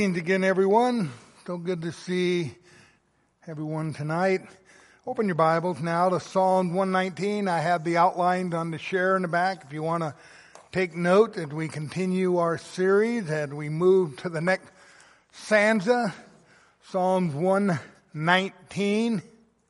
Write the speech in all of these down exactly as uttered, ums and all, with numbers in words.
Again, everyone. So good to see everyone tonight. Open your Bibles now to Psalm one nineteen. I have the outline on the share in the back. If you want to take note as we continue our series, and we move to the next stanza, Psalms one nineteen.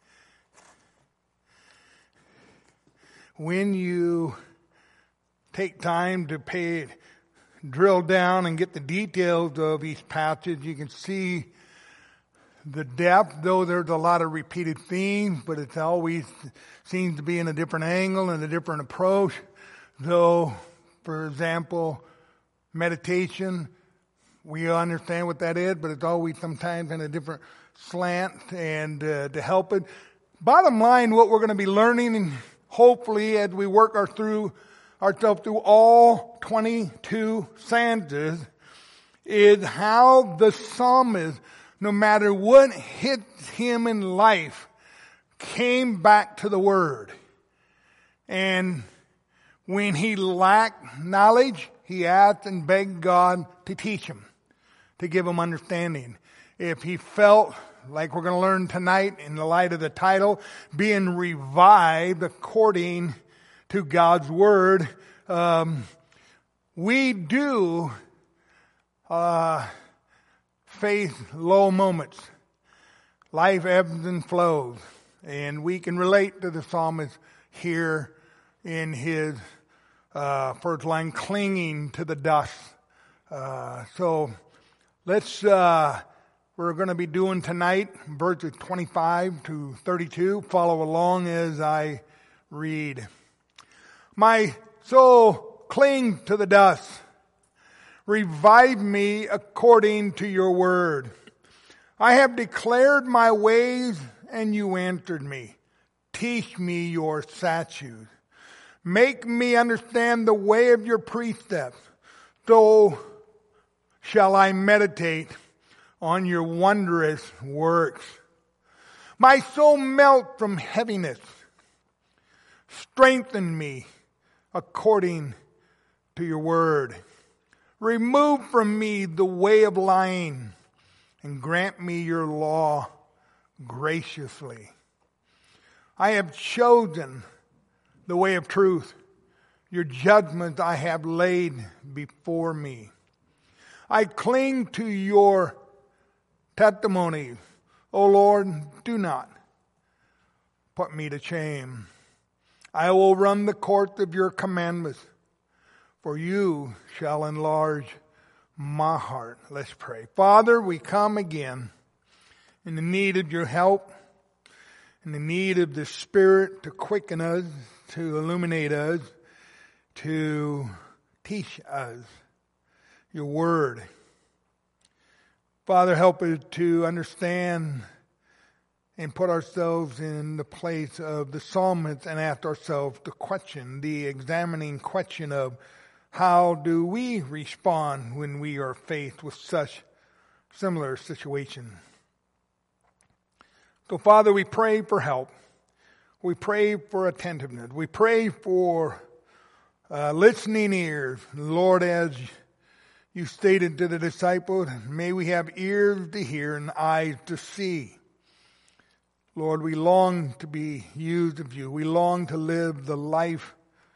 When you take time to pay drill down and get the details of each passage, you can see the depth, though there's a lot of repeated themes, but it always seems to be in a different angle and a different approach. Though, for example, meditation, we understand what that is, but it's always sometimes in a different slant and uh, to help it. Bottom line, what we're going to be learning, and hopefully as we work our through ourselves through all twenty-two stanzas, is how the psalmist, no matter what hits him in life, came back to the Word. And when he lacked knowledge, he asked and begged God to teach him, to give him understanding. If he felt, like we're going to learn tonight in the light of the title, being revived according to God's Word, um, we do uh, face low moments. Life ebbs and flows. And we can relate to the psalmist here in his uh, first line, clinging to the dust. Uh, so let's, uh, we're going to be doing tonight verses twenty-five to thirty-two. Follow along as I read. My soul, cling to the dust. Revive me according to your word. I have declared my ways, and you answered me. Teach me your statutes. Make me understand the way of your precepts. So shall I meditate on your wondrous works. My soul melt from heaviness. Strengthen me according to your word. Remove from me the way of lying, and grant me your law graciously. I have chosen the way of truth. Your judgments I have laid before me. I cling to your testimonies. O Lord, do not put me to shame. I will run the course of your commandments, for you shall enlarge my heart. Let's pray. Father, we come again in the need of your help, in the need of the Spirit to quicken us, to illuminate us, to teach us your word. Father, help us to understand and put ourselves in the place of the psalmist and ask ourselves the question, the examining question of how do we respond when we are faced with such similar situations. So, Father, we pray for help. We pray for attentiveness. We pray for uh, listening ears. Lord, as you stated to the disciples, may we have ears to hear and eyes to see. Lord, we long to be used of you. We long to live the life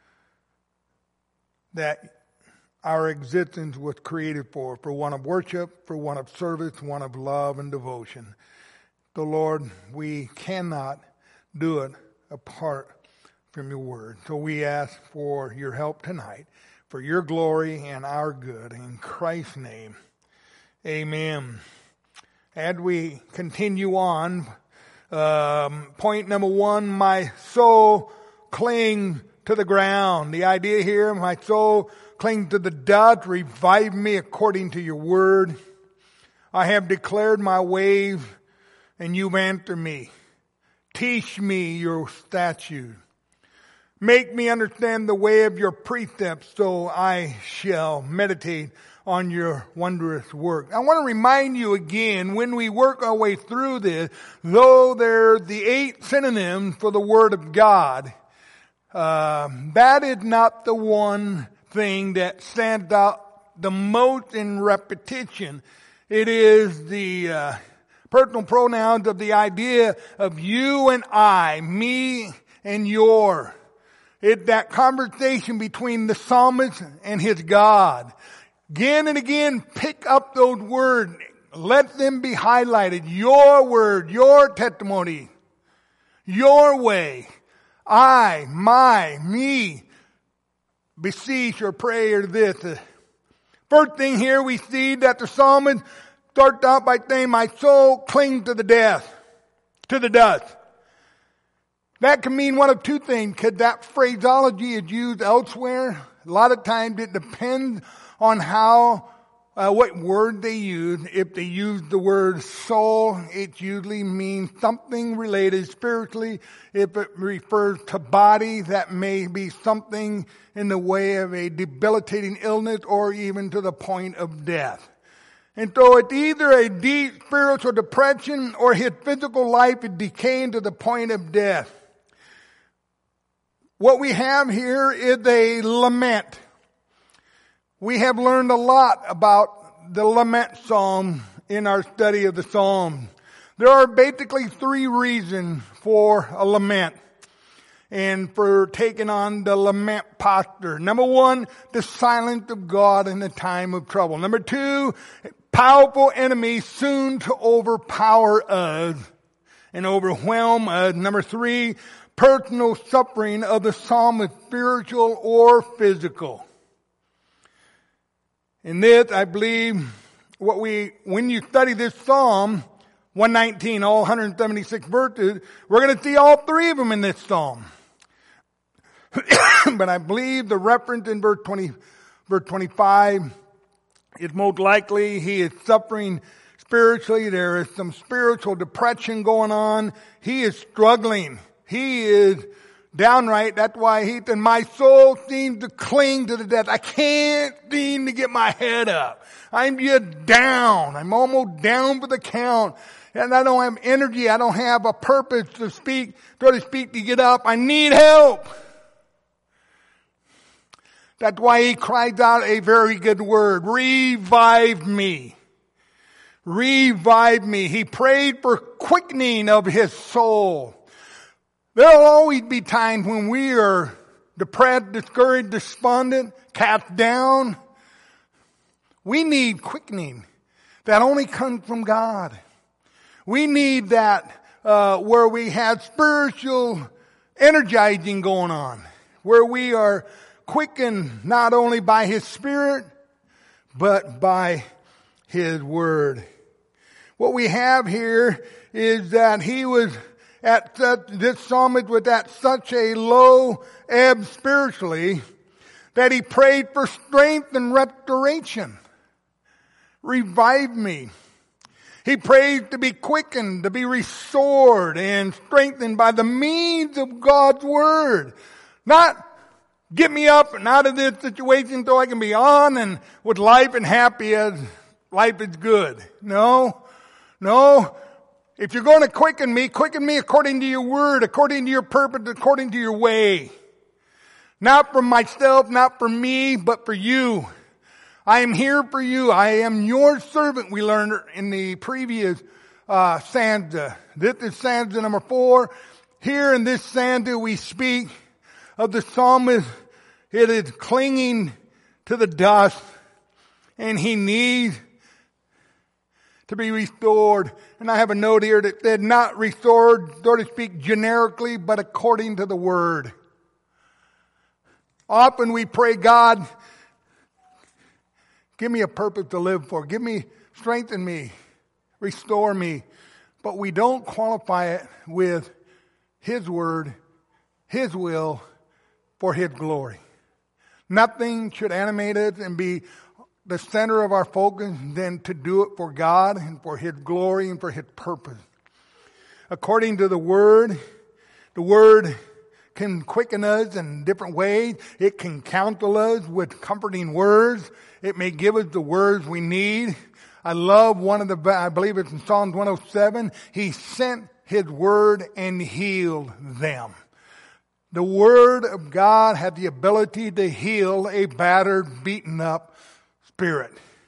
that our existence was created for, for one of worship, for one of service, one of love and devotion. So, Lord, we cannot do it apart from your word. So we ask for your help tonight, for your glory and our good. In Christ's name, amen. As we continue on, Um, point number one, my soul cling to the ground. The idea here, my soul cling to the dust. Revive me according to your word. I have declared my ways, and you've answered me. Teach me your statutes. Make me understand the way of your precepts, so I shall meditate on your wondrous work. I want to remind you again, when we work our way through this, though they're the eight synonyms for the Word of God, uh, that is not the one thing that stands out the most in repetition It is the uh, personal pronouns of the idea of you and I, me and your. It's that conversation between the psalmist and his God. Again and again, pick up those words. Let them be highlighted. Your word, your testimony, your way. I, my, me. Beseech or pray or this. First thing here we see that the psalmist starts out by saying, my soul clings to the death, to the dust. That can mean one of two things, because that phraseology is used elsewhere. A lot of times it depends on how, uh, what word they use. If they use the word soul, it usually means something related spiritually. If it refers to body, that may be something in the way of a debilitating illness or even to the point of death. And so it's either a deep spiritual depression or his physical life is decaying to the point of death. What we have here is a lament. We have learned a lot about the lament psalm in our study of the psalm. There are basically three reasons for a lament and for taking on the lament posture. Number one, the silence of God in the time of trouble. Number two, powerful enemies soon to overpower us and overwhelm us. Number three, personal suffering of the psalmist, spiritual or physical. In this, I believe, what we, when you study this psalm, one nineteen, all one hundred seventy-six verses, we're going to see all three of them in this psalm. But I believe the reference in verse twenty, verse twenty-five is most likely he is suffering spiritually. There is some spiritual depression going on. He is struggling. He is downright. That's why he said, my soul seems to cling to the death. I can't seem to get my head up. I'm just down. I'm almost down for the count. And I don't have energy. I don't have a purpose to speak, so to speak, to get up. I need help. That's why he cries out a very good word. Revive me. Revive me. He prayed for quickening of his soul. There will always be times when we are depressed, discouraged, despondent, cast down. We need quickening that only comes from God. We need that uh, where we have spiritual energizing going on, where we are quickened not only by His Spirit, but by His Word. What we have here is that he was at such, this psalmist was at such a low ebb spiritually that he prayed for strength and restoration. Revive me. He prayed to be quickened, to be restored and strengthened by the means of God's Word. Not get me up and out of this situation so I can be on and with life and happy as life is good. No, no. If you're going to quicken me, quicken me according to your word, according to your purpose, according to your way. Not for myself, not for me, but for you. I am here for you. I am your servant, we learned in the previous uh, stanza. This is stanza number four. Here in this stanza we speak of the psalmist. It is clinging to the dust and he needs to be restored. And I have a note here that said not restored, so to speak, generically, but according to the word. Often we pray, God, give me a purpose to live for. Give me, strengthen me, restore me. But we don't qualify it with His word, His will, for His glory. Nothing should animate us and be the center of our focus than to do it for God and for His glory and for His purpose. According to the Word, the Word can quicken us in different ways. It can counsel us with comforting words. It may give us the words we need. I love one of the, I believe it's in Psalms one oh seven. He sent His Word and healed them. The Word of God had the ability to heal a battered, beaten up spirit.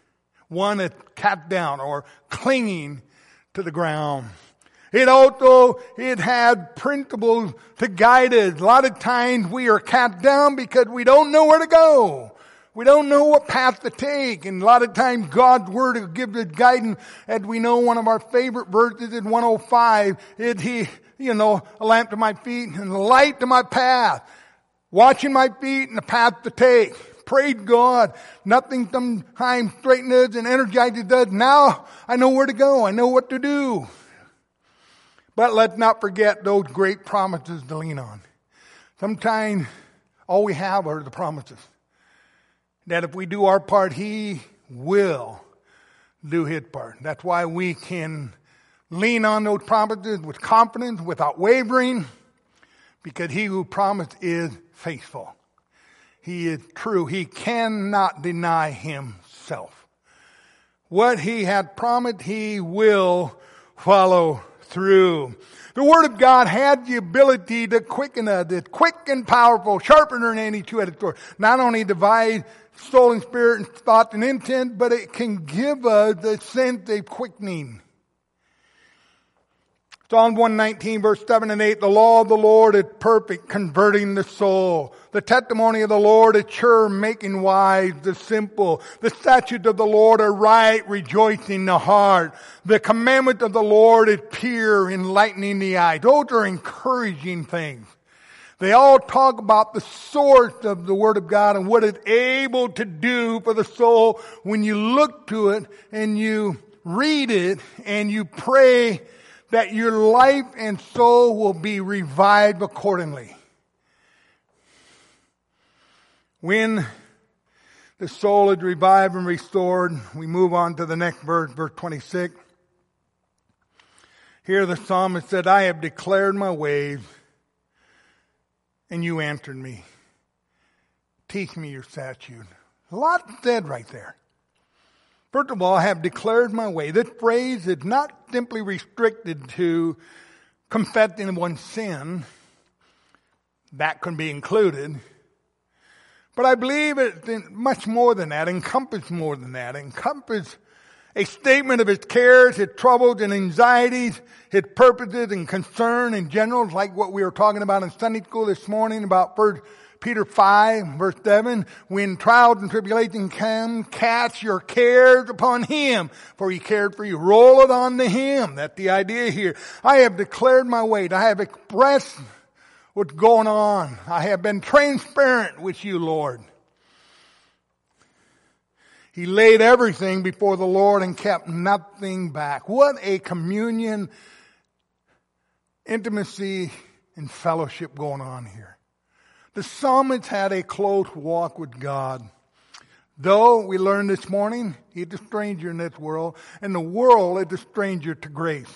one that's cut down or clinging to the ground. It also, it had principles to guide us. A lot of times we are cut down because we don't know where to go. We don't know what path to take. And a lot of times God's Word will give us guidance. As we know, one of our favorite verses in one oh five is He, you know, a lamp to my feet and a light to my path. Watching my feet and the path to take. Praise God. Nothing sometimes straightens us and energizes us. Now I know where to go. I know what to do. But let's not forget those great promises to lean on. Sometimes all we have are the promises. That if we do our part, He will do His part. That's why we can lean on those promises with confidence, without wavering, because He who promised is faithful. He is true. He cannot deny Himself. What He had promised, He will follow through. The Word of God had the ability to quicken us. It's quick and powerful, sharper than any two-edged sword. Not only divide soul and spirit and thought and intent, but it can give us the sense of quickening. Psalm one nineteen verse seven and eight, the law of the Lord is perfect, converting the soul. The testimony of the Lord is sure, making wise the simple. The statutes of the Lord are right, rejoicing the heart. The commandment of the Lord is pure, enlightening the eye. Those are encouraging things. They all talk about the source of the Word of God and what it's able to do for the soul when you look to it and you read it and you pray that your life and soul will be revived accordingly. When the soul is revived and restored, we move on to the next verse, verse twenty-six. Here the psalmist said, I have declared my ways, and you answered me. Teach me your statute. A lot said right there. First of all, I have declared my way. This phrase is not simply restricted to confessing one's sin. That can be included. But I believe it's much more than that, encompass more than that, encompass a statement of his cares, his troubles and anxieties, his purposes and concern in general, like what we were talking about in Sunday school this morning about First Peter five, verse seven, when trials and tribulations come, cast your cares upon Him, for He cared for you. Roll it on to Him. That's the idea here. I have declared my way. I have expressed what's going on. I have been transparent with you, Lord. He laid everything before the Lord and kept nothing back. What a communion, intimacy, and fellowship going on here. The psalmist had a close walk with God. Though we learned this morning, he's a stranger in this world, and the world is a stranger to grace.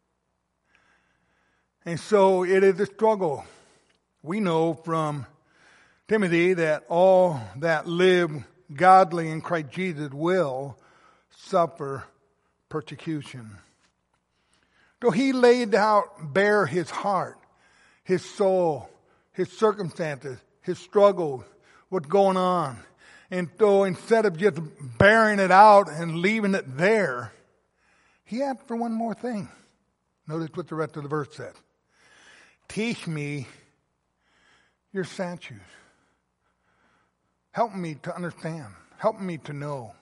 And so it is a struggle. We know from Timothy that all that live godly in Christ Jesus will suffer persecution. So he laid out bare his heart, his soul, his circumstances, his struggles, what's going on. And so instead of just bearing it out and leaving it there, he asked for one more thing. Notice what the rest of the verse says. Teach me your statutes. Help me to understand. Help me to know.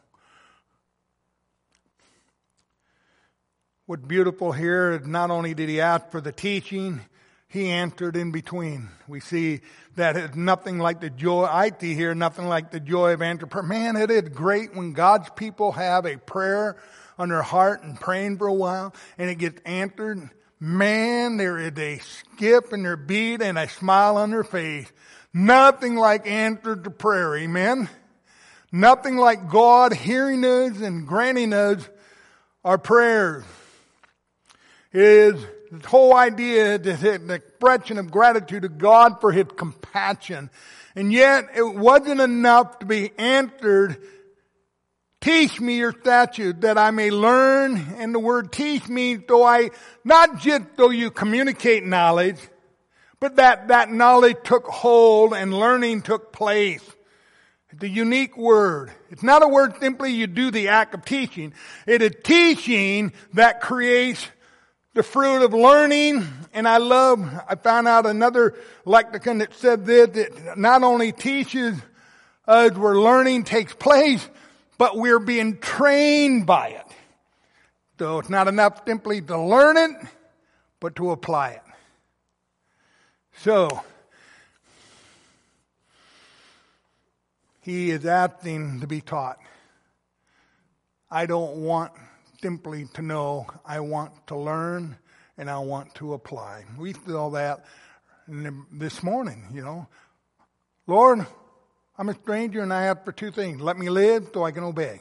What's beautiful here is not only did he ask for the teaching, he answered in between. We see that it's nothing like the joy, I see here, nothing like the joy of answer prayer. Man, it is great when God's people have a prayer on their heart and praying for a while and it gets answered. Man, there is a skip in their beat and a smile on their face. Nothing like answered to prayer, amen? Nothing like God hearing us and granting us our prayers. It is the whole idea is an expression of gratitude to God for His compassion. And yet it wasn't enough to be answered. Teach me your statutes that I may learn. And the word teach means though I, not just though you communicate knowledge, but that that knowledge took hold and learning took place. It's a unique word. It's not a word simply you do the act of teaching. It is teaching that creates the fruit of learning. And I love, I found out another lexicon that said this, that not only teaches us where learning takes place, but we're being trained by it. So it's not enough simply to learn it, but to apply it. So, he is asking to be taught. I don't want simply to know. I want to learn and I want to apply. We saw that this morning, you know. Lord, I'm a stranger and I ask for two things. Let me live so I can obey.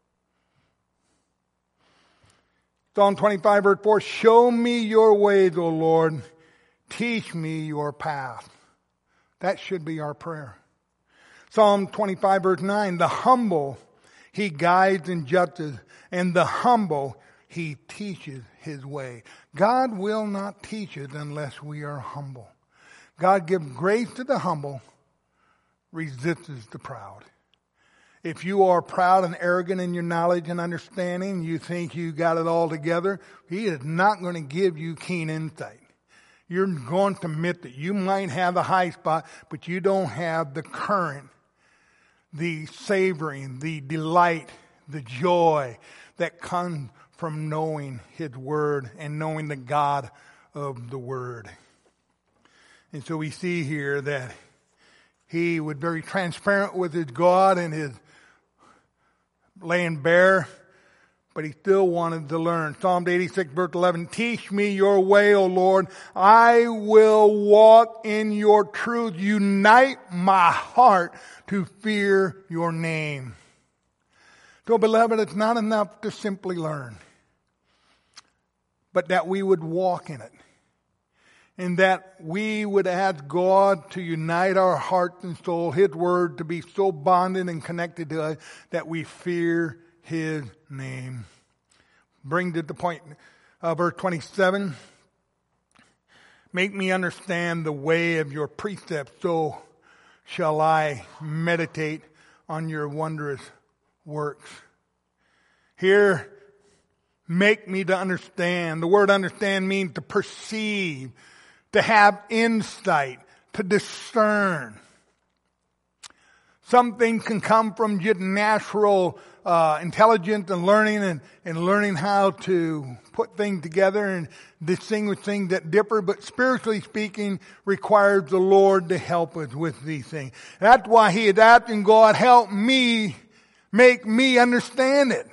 Psalm twenty-five verse four, show me your ways, O Lord. Teach me your path. That should be our prayer. Psalm twenty-five verse nine, the humble he guides in justice, and the humble he teaches his way. God will not teach us unless we are humble. God gives grace to the humble, resists the proud. If you are proud and arrogant in your knowledge and understanding, you think you got it all together, he is not going to give you keen insight. You're going to admit that you might have the high spot, but you don't have the current, the savoring, the delight, the joy that comes from knowing his word and knowing the God of the word. And so we see here that he was very transparent with his God and his laying bare, but he still wanted to learn. Psalm eighty-six verse eleven, teach me your way, O Lord. I will walk in your truth. Unite my heart to fear your name. So beloved, it's not enough to simply learn, but that we would walk in it. And that we would ask God to unite our heart and soul, his word to be so bonded and connected to us that we fear his name. Bring to the point of verse twenty-seven. Make me understand the way of your precepts, so shall I meditate on your wondrous works. Here, make me to understand. The word understand means to perceive, to have insight, to discern. Some things can come from just natural uh, intelligence and learning and, and learning how to put things together and distinguish things that differ. But spiritually speaking, requires the Lord to help us with these things. That's why he is asking God, help me, make me understand it.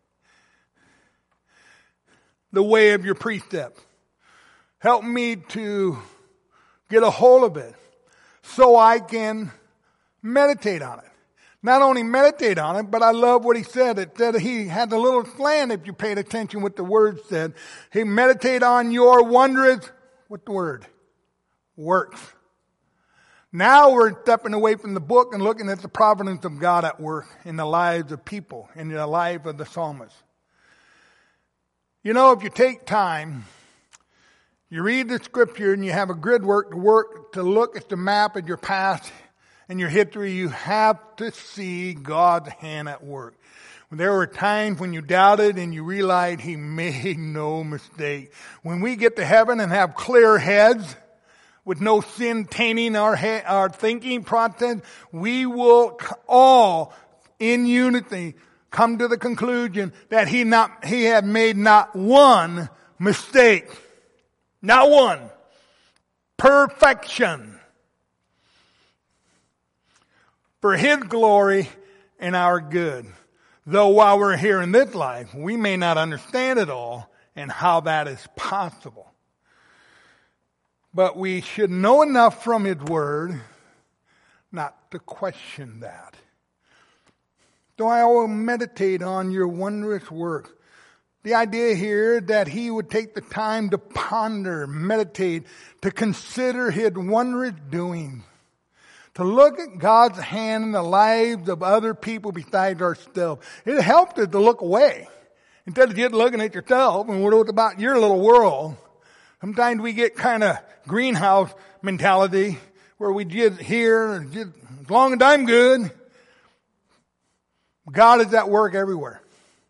The way of your precepts. Help me to get a hold of it so I can meditate on it. Not only meditate on it, but I love what he said. It said he had a little slant if you paid attention what the word said. He meditate on your wondrous, what the word? Works. Now we're stepping away from the book and looking at the providence of God at work in the lives of people, in the life of the psalmist. You know, if you take time, you read the scripture and you have a grid work to work to look at the map of your past and your history, you have to see God's hand at work. There were times when you doubted and you realized he made no mistake. When we get to heaven and have clear heads with no sin tainting our, he- our thinking process, we will all in unity come to the conclusion that he not he had made not one mistake. Not one. Perfection. For his glory and our good. Though while we're here in this life, we may not understand it all and how that is possible. But we should know enough from his word not to question that. So I will meditate on your wondrous work. The idea here that he would take the time to ponder, meditate, to consider his wondrous doings, to look at God's hand in the lives of other people besides ourselves. It helped us to look away. Instead of just looking at yourself and what about your little world. Sometimes we get kind of greenhouse mentality where we just hear, just, as long as I'm good. God is at work everywhere.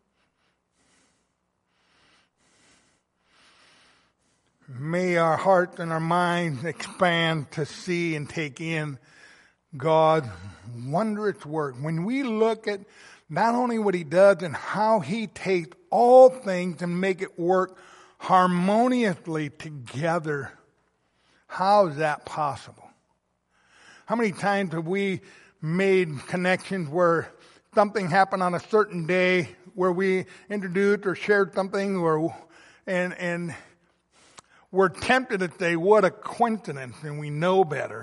May our hearts and our minds expand to see and take in God's wondrous work. When we look at not only what He does and how He takes all things and make it work harmoniously together, how is that possible? How many times have we made connections where something happened on a certain day where we introduced or shared something or and and we're tempted to say, what a coincidence, and we know better.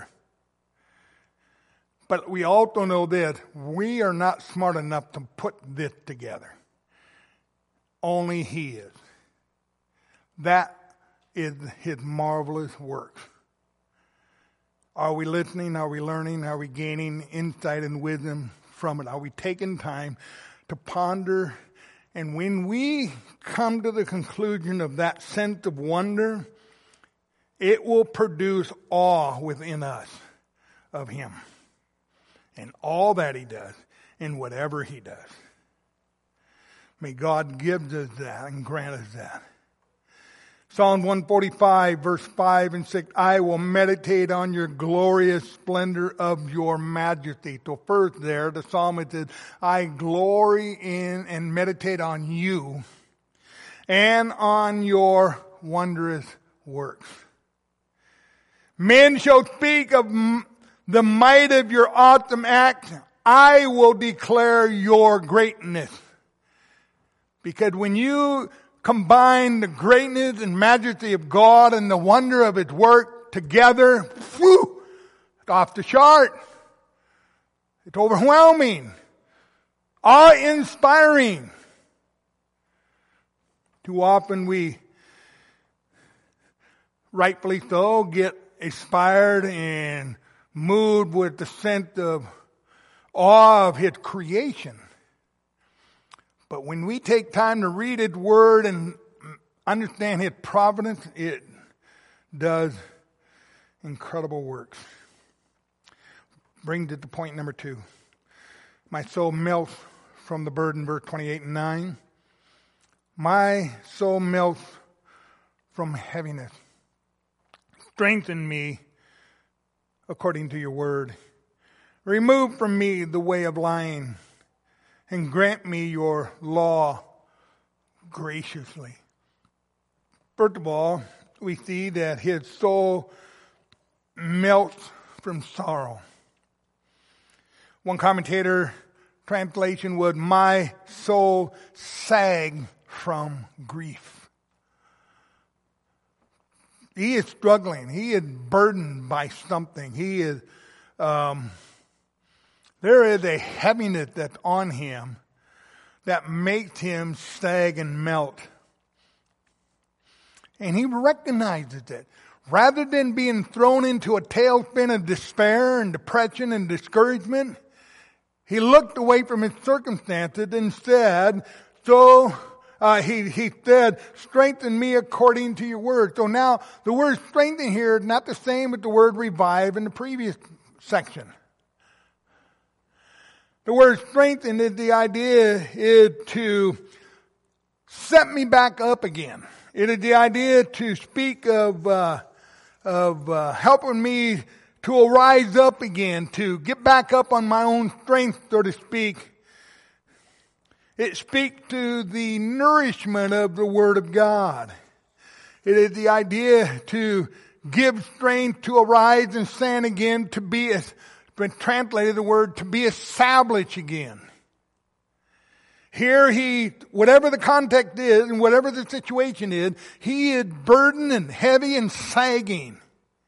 But we also know this, we are not smart enough to put this together. Only He is. That is His marvelous work. Are we listening? Are we learning? Are we gaining insight and wisdom from it? Are we taking time to ponder? And when we come to the conclusion of that sense of wonder, it will produce awe within us of Him and all that He does and whatever He does. May God give us that and grant us that. Psalm one forty-five, verse five and six, I will meditate on your glorious splendor of your majesty. So first there, the psalmist says, I glory in and meditate on you and on your wondrous works. Men shall speak of the might of your awesome acts. I will declare your greatness. Because when you combine the greatness and majesty of God and the wonder of His work together, whew, it's off the chart. It's overwhelming, awe-inspiring. Too often we, rightfully so, get inspired and moved with the sense of awe of His creation. But when we take time to read His Word and understand His providence, it does incredible works. Brings it to point number two. My soul melts from the burden, verse twenty-eight and nine. My soul melts from heaviness. Strengthen me according to your word. Remove from me the way of lying and grant me your law graciously. First of all, we see that his soul melts from sorrow. One commentator translation would, my soul sag from grief. He is struggling. He is burdened by something. He is, um, there is a heaviness that's on him that makes him sag and melt. And he recognizes it. Rather than being thrown into a tailspin of despair and depression and discouragement, he looked away from his circumstances and said, so uh, he, he said, strengthen me according to your word. So now the word strengthen here is not the same as the word revive in the previous section. The word strengthen is the idea is to set me back up again. It is the idea to speak of uh, of uh, helping me to arise up again, to get back up on my own strength, so to speak. It speaks to the nourishment of the Word of God. It is the idea to give strength to arise and stand again, to be, it's been translated the word, to be established again. Here he, whatever the context is and whatever the situation is, he is burdened and heavy and sagging.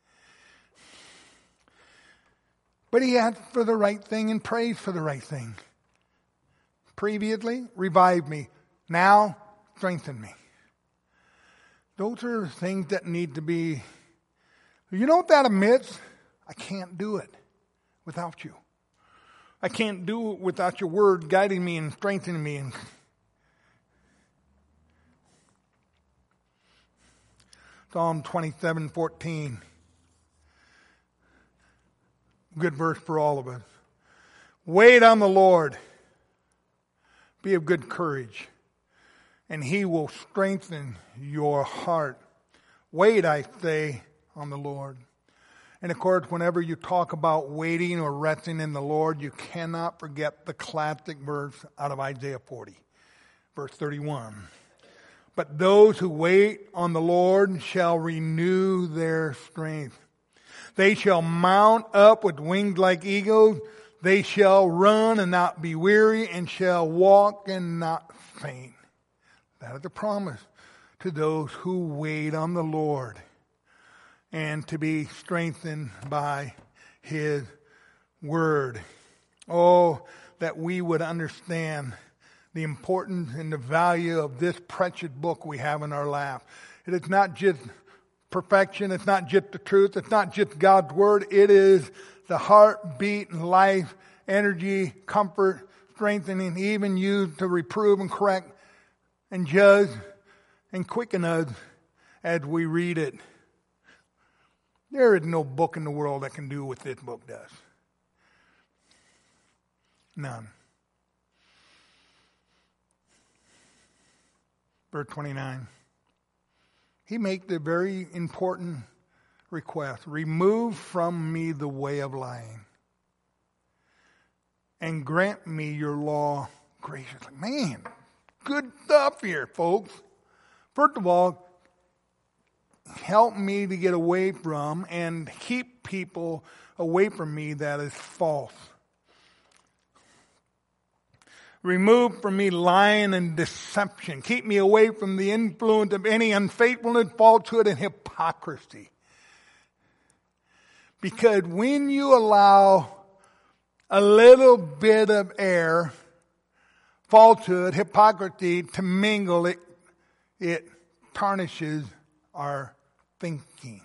But he asked for the right thing and prays for the right thing. Previously, revive me. Now, strengthen me. Those are things that need to be, you know what that admits? I can't do it without you. I can't do it without your word guiding me and strengthening me. And Psalm twenty-seven fourteen. Good verse for all of us. Wait on the Lord. Be of good courage, and he will strengthen your heart. Wait, I say, on the Lord. And of course, whenever you talk about waiting or resting in the Lord, you cannot forget the classic verse out of Isaiah forty, verse thirty-one. But those who wait on the Lord shall renew their strength. They shall mount up with wings like eagles. They shall run and not be weary, and shall walk and not faint. That is a promise to those who wait on the Lord, and to be strengthened by His Word. Oh, that we would understand the importance and the value of this precious book we have in our lap. It is not just perfection. It's not just the truth. It's not just God's Word. It is the heartbeat and life, energy, comfort, strengthening, even used to reprove and correct and judge and quicken us as we read it. There is no book in the world that can do what this book does. None. Verse twenty-nine. He makes the very important request. Remove from me the way of lying, and grant me your law graciously. Man, good stuff here, folks. First of all, help me to get away from and keep people away from me that is false. Remove from me lying and deception. Keep me away from the influence of any unfaithfulness, falsehood, and hypocrisy. Because when you allow a little bit of error, falsehood, hypocrisy to mingle, it, it tarnishes our thinking.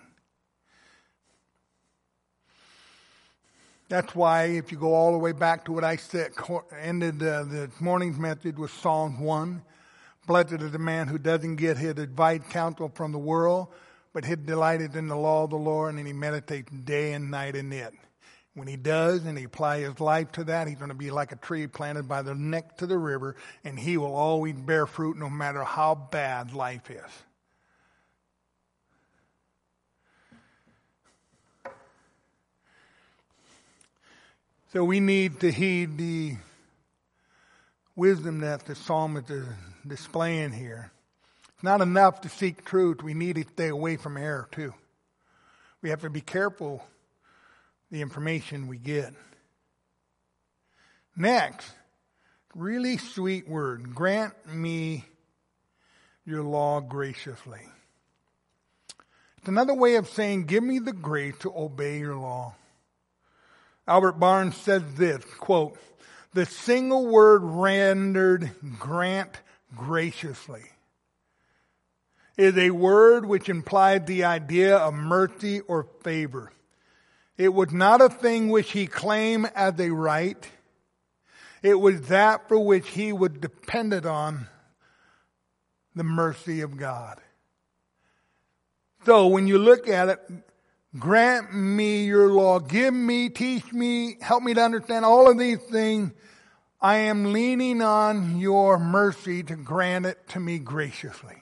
That's why if you go all the way back to what I said, ended uh, this morning's message with Psalm one. Blessed is the man who doesn't get his advice, counsel from the world, but his delight is in the law of the Lord, and he meditates day and night in it. When he does and he applies his life to that, he's going to be like a tree planted by the neck to the river, and he will always bear fruit no matter how bad life is. So we need to heed the wisdom that the psalmist is displaying here. It's not enough to seek truth. We need to stay away from error too. We have to be careful the information we get. Next, really sweet word. Grant me your law graciously. It's another way of saying, give me the grace to obey your law. Albert Barnes says this, quote, the single word rendered grant graciously is a word which implied the idea of mercy or favor. It was not a thing which he claimed as a right. It was that for which he was dependent on the mercy of God. So when you look at it, grant me your law. Give me, teach me, help me to understand all of these things. I am leaning on your mercy to grant it to me graciously.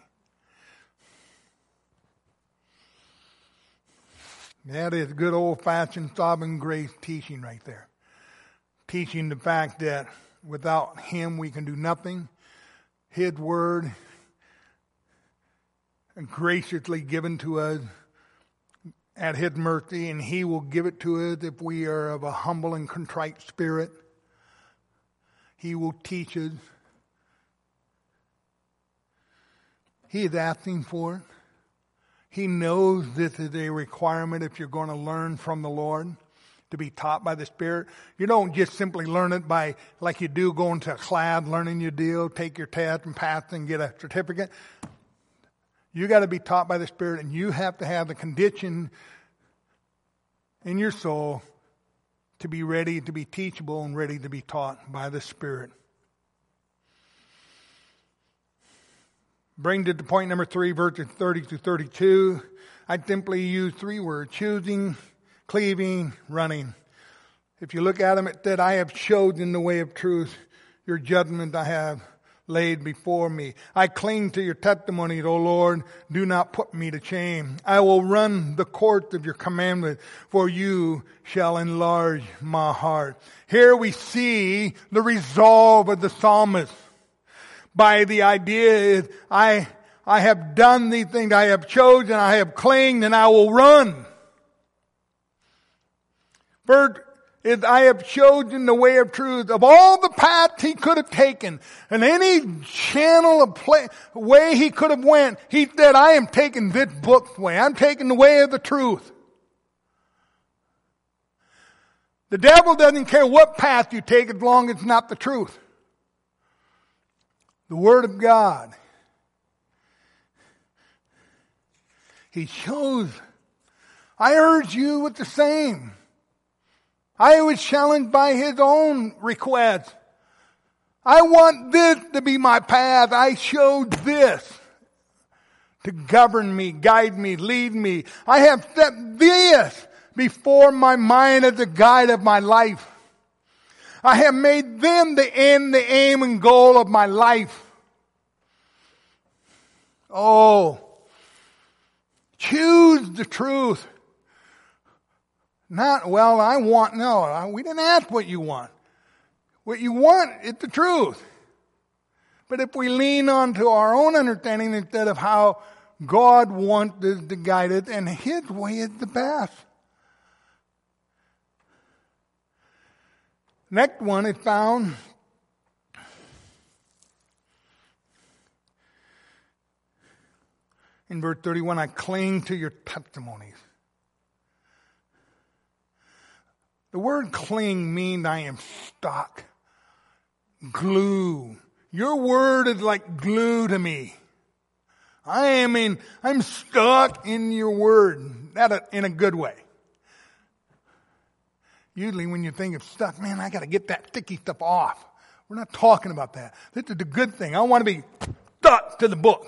That is good old-fashioned sovereign grace teaching right there. Teaching the fact that without Him we can do nothing. His word graciously given to us at His mercy, and He will give it to us if we are of a humble and contrite spirit. He will teach us. He is asking for it. He knows this is a requirement if you're going to learn from the Lord, to be taught by the Spirit. You don't just simply learn it by, like you do, going to a class, learning your deal, take your test and pass and get a certificate. You got to be taught by the Spirit, and you have to have the condition in your soul to be ready to be teachable and ready to be taught by the Spirit. Bring to point number three, verses thirty to thirty-two. I simply use three words: choosing, cleaving, running. If you look at them, it said, I have chosen the way of truth. your judgment I have laid before me. I cling to your testimonies, O Lord. Do not put me to shame. I will run the course of your commandment, for you shall enlarge my heart. Here we see the resolve of the psalmist by the idea is, I, I have done these things, I have chosen, I have claimed, and I will run. First, is I have chosen the way of truth. Of all the paths he could have taken, and any channel of play, way he could have went, he said, I am taking this book's way. I'm taking the way of the truth. The devil doesn't care what path you take as long as it's not the truth. The Word of God. He chose. I urge you with the same. I was challenged by his own request. I want this to be my path. I showed this to govern me, guide me, lead me. I have set this before my mind as the guide of my life. I have made them the end, the aim, and goal of my life. Oh, choose the truth. Not, well, I want, no, we didn't ask what you want. What you want is the truth. But if we lean on to our own understanding instead of how God wants us to guide it, and His way is the best. Next one is found in verse thirty-one, I cling to your testimonies. The word cling means I am stuck. Glue. Your word is like glue to me. I am in, I'm stuck in your word. That in a good way. Usually when you think of stuck, man, I got to get that sticky stuff off. We're not talking about that. This is the good thing. I want to be stuck to the book.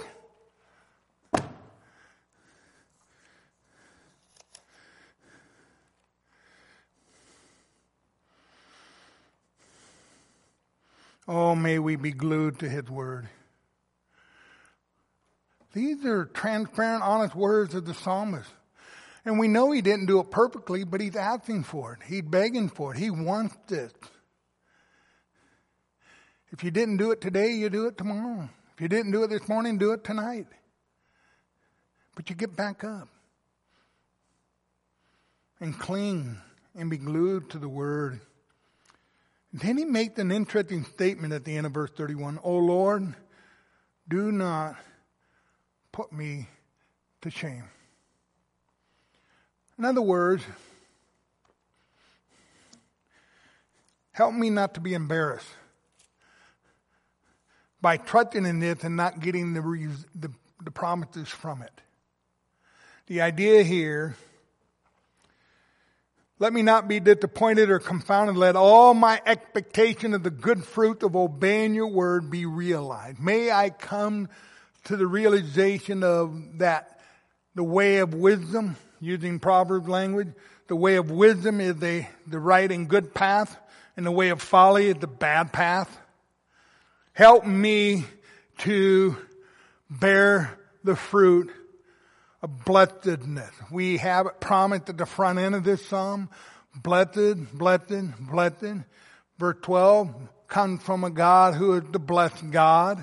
Oh, may we be glued to His word. These are transparent, honest words of the psalmist. And we know he didn't do it perfectly, but he's asking for it. He's begging for it. He wants it. If you didn't do it today, you do it tomorrow. If you didn't do it this morning, do it tonight. But you get back up and cling and be glued to the word. Then he makes an interesting statement at the end of verse thirty-one. O Lord, do not put me to shame. In other words, help me not to be embarrassed by trusting in this and not getting the, the, the promises from it. The idea here, let me not be disappointed or confounded. Let all my expectation of the good fruit of obeying your word be realized. May I come to the realization of that the way of wisdom, using Proverbs language, the way of wisdom is the, the right and good path, and the way of folly is the bad path. Help me to bear the fruit of blessedness. We have it promised at the front end of this psalm. Blessed, blessed, blessed. Verse twelve comes from a God who is the blessed God.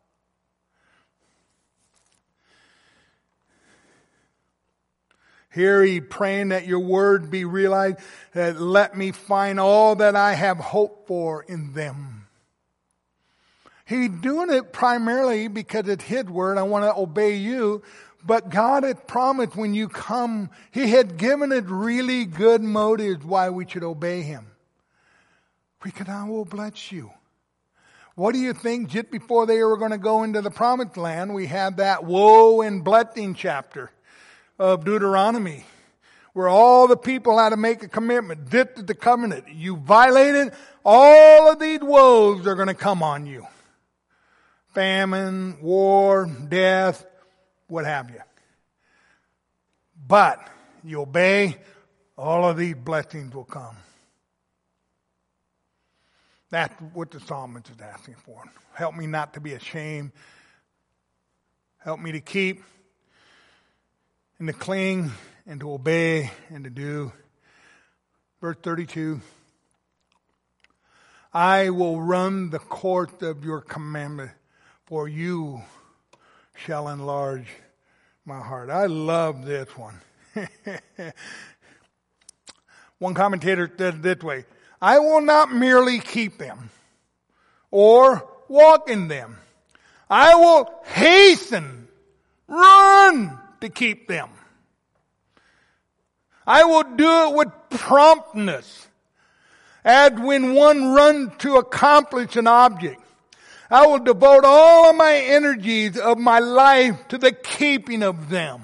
Here he praying that your word be realized, that let me find all that I have hoped for in them. He's doing it primarily because it's His word. I want to obey you. But God had promised when you come, He had given it really good motives why we should obey Him. Because I will bless you. What do you think? Just before they were going to go into the promised land, we had that woe and blessing chapter of Deuteronomy, where all the people had to make a commitment. This is the covenant. You violate it, all of these woes are going to come on you. Famine, war, death, what have you. But you obey, all of these blessings will come. That's what the psalmist is asking for. Help me not to be ashamed. Help me to keep and to cling and to obey and to do. Verse thirty-two. I will run the course of your commandment, for you shall enlarge my heart. I love this one. One commentator said it this way: I will not merely keep them or walk in them. I will hasten, run to keep them. I will do it with promptness, as when one runs to accomplish an object. I will devote all of my energies of my life to the keeping of them.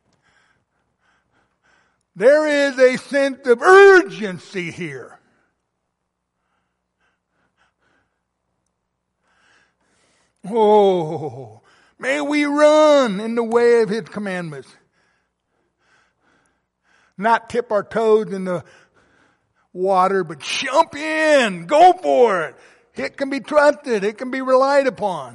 There is a sense of urgency here. Oh, may we run in the way of His commandments. Not tip our toes in the water, but jump in. Go for it. It can be trusted. It can be relied upon.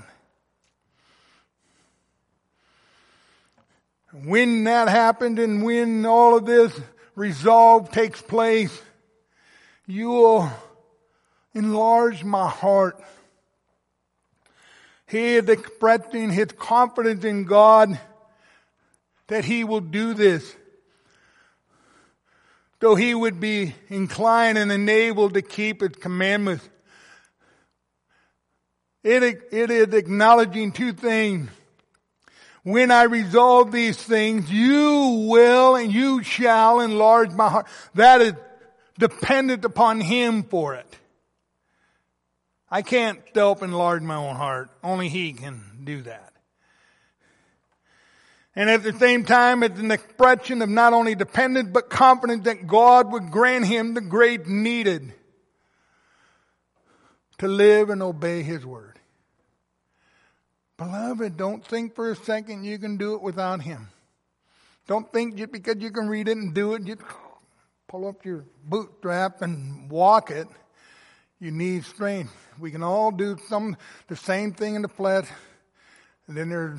When that happened and when all of this resolve takes place, you will enlarge my heart. He is expressing his confidence in God that He will do this. So he would be inclined and enabled to keep His commandments. It, it is acknowledging two things. When I resolve these things, you will and you shall enlarge my heart. That is dependent upon Him for it. I can't help enlarge my own heart. Only He can do that. And at the same time, it's an expression of not only dependence, but confidence that God would grant him the grace needed to live and obey His word. Beloved, don't think for a second you can do it without Him. Don't think just because you can read it and do it, just pull up your bootstrap and walk it. You need strength. We can all do some the same thing in the flesh, and then there's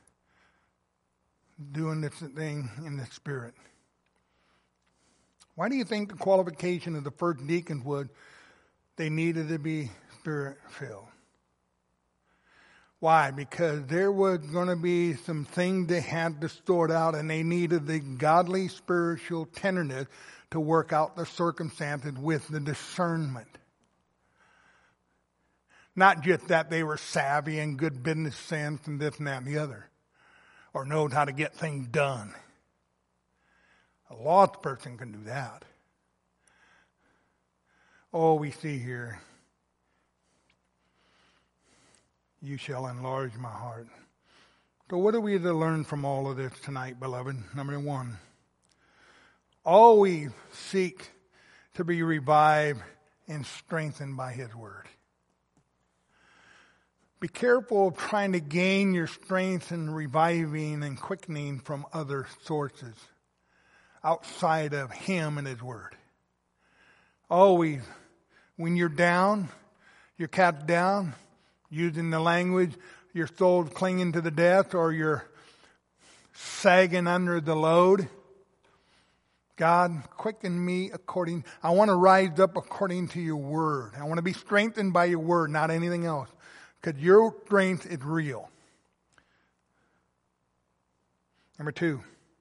doing this thing in the Spirit. Why do you think the qualification of the first deacons was they needed to be Spirit-filled? Why? Because there was going to be some things they had to sort out, and they needed the godly spiritual tenderness to work out the circumstances with the discernment. Not just that they were savvy and good business sense and this and that and the other, or knows how to get things done. A lost person can do that. Oh, we see here, you shall enlarge my heart. So what are we to learn from all of this tonight, beloved? Number one, always seek to be revived and strengthened by His word. Be careful of trying to gain your strength and reviving and quickening from other sources outside of Him and His word. Always, when you're down, you're cast down, using the language, your soul's clinging to the death, or you're sagging under the load. God, quicken me according, I want to rise up according to your word. I want to be strengthened by your word, not anything else. Because your strength is real. Number two,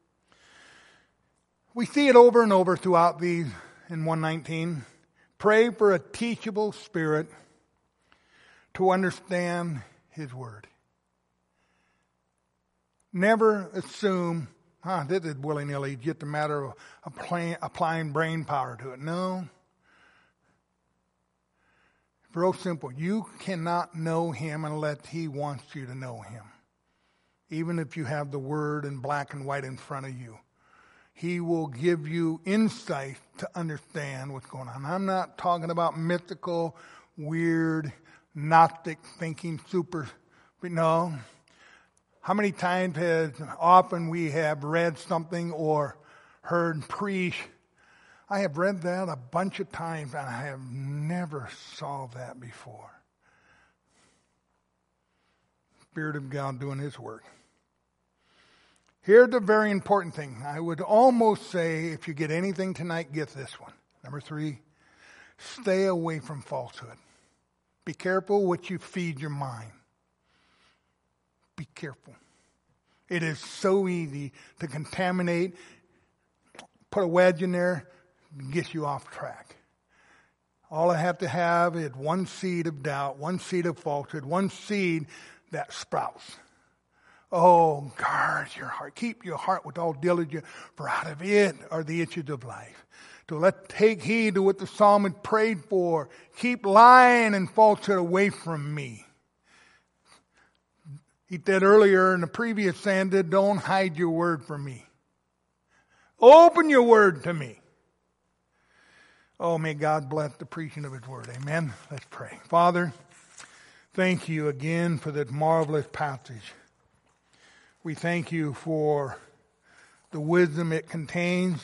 we see it over and over throughout these in one nineteen. Pray for a teachable spirit to understand His word. Never assume, huh, this is willy-nilly, just a matter of applying, applying brain power to it. No. Real simple. You cannot know Him unless He wants you to know Him. Even if you have the word in black and white in front of you. He will give you insight to understand what's going on. I'm not talking about mythical, weird, Gnostic thinking, super, but no. How many times has often we have read something or heard preach I have read that a bunch of times, and I have never saw that before. Spirit of God doing His work. Here's the very important thing. I would almost say, if you get anything tonight, get this one. Number three, stay away from falsehood. Be careful what you feed your mind. Be careful. It is so easy to contaminate, put a wedge in there, and get you off track. All I have to have is one seed of doubt, one seed of falsehood, one seed that sprouts. Oh, guard your heart. Keep your heart with all diligence, for out of it are the issues of life. So let take heed to what the psalmist prayed for. Keep lying and falsehood away from me. He said earlier in the previous stanza, don't hide your word from me. Open your word to me. Oh, may God bless the preaching of His word. Amen. Let's pray. Father, thank you again for this marvelous passage. We thank you for the wisdom it contains.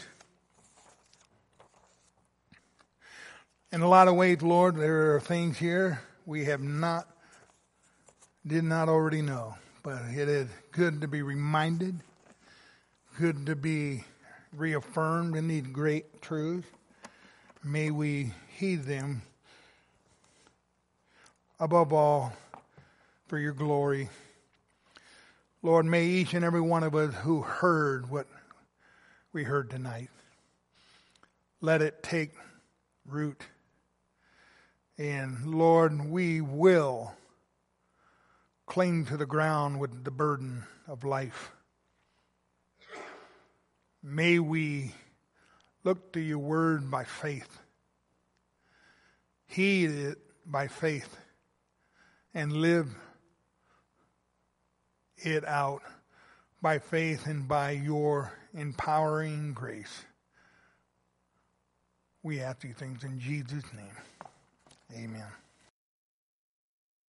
In a lot of ways, Lord, there are things here we have not, did not already know. But it is good to be reminded, good to be reaffirmed in these great truths. May we heed them above all for your glory. Lord, may each and every one of us who heard what we heard tonight, let it take root. And Lord, we will cling to the ground with the burden of life. May we look to your word by faith, heed it by faith, and live it out by faith and by your empowering grace. We ask these things in Jesus' name. Amen.